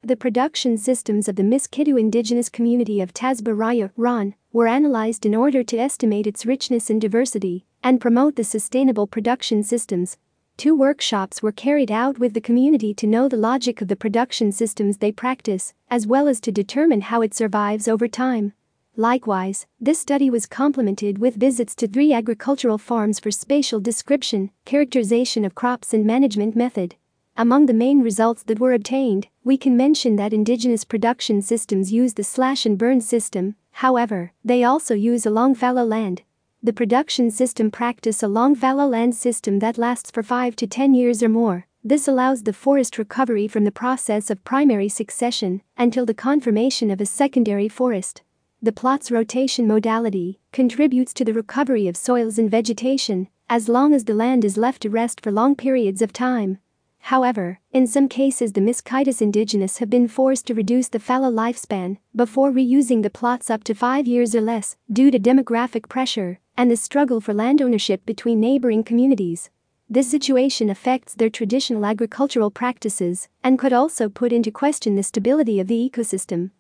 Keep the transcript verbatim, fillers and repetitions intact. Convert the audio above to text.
The production systems of the Miskitu indigenous community of Tasba Raya, Ron, were analyzed in order to estimate its richness and diversity and promote the sustainable production systems. Two workshops were carried out with the community to know the logic of the production systems they practice, as well as to determine how it survives over time. Likewise, this study was complemented with visits to three agricultural farms for spatial description, characterization of crops and management method. Among the main results that were obtained, we can mention that indigenous production systems use the slash and burn system. However, they also use a long fallow land. The production system practice a long fallow land system that lasts for five to ten years or more. This allows the forest recovery from the process of primary succession until the conformation of a secondary forest. The plot's rotation modality contributes to the recovery of soils and vegetation as long as the land is left to rest for long periods of time. However, in some cases the Miskitus indigenous have been forced to reduce the fallow lifespan before reusing the plots up to five years or less due to demographic pressure and the struggle for land ownership between neighboring communities. This situation affects their traditional agricultural practices and could also put into question the stability of the ecosystem.